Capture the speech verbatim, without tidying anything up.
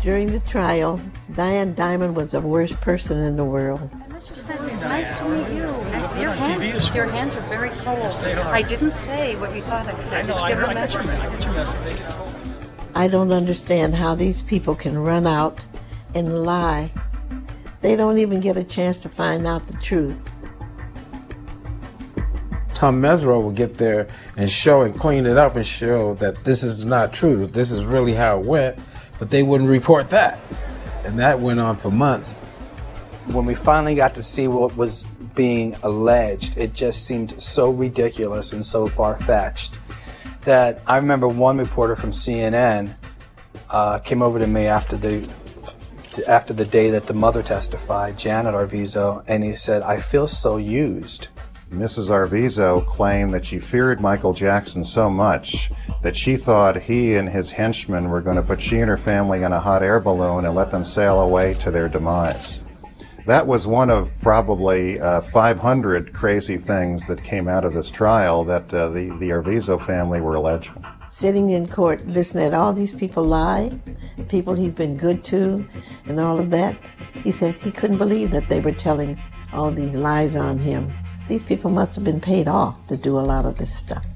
During the trial, Diane Dimond was the worst person in the world. Mister Stanley, nice to meet you. Nice. Your, hand, your hands are very cold. Yes, they are. I didn't say what you thought I said. I know, Did you I, give I, a I, message? get your, I get your message. I don't understand how these people can run out and lie. They don't even get a chance to find out the truth. Tom Mesereau will get there and show and clean it up and show that this is not true. This is really how it went, but they wouldn't report that. And that went on for months. When we finally got to see what was being alleged, it just seemed so ridiculous and so far-fetched that I remember one reporter from C N N uh, came over to me after the after the day that the mother testified, Janet Arvizo, and he said, "I feel so used." Missus Arvizo claimed that she feared Michael Jackson so much that she thought he and his henchmen were going to put she and her family in a hot air balloon and let them sail away to their demise. That was one of probably uh, five hundred crazy things that came out of this trial that uh, the, the Arvizo family were alleging. Sitting in court, listening to all these people lie, people he's been good to, and all of that, he said he couldn't believe that they were telling all these lies on him. These people must have been paid off to do a lot of this stuff.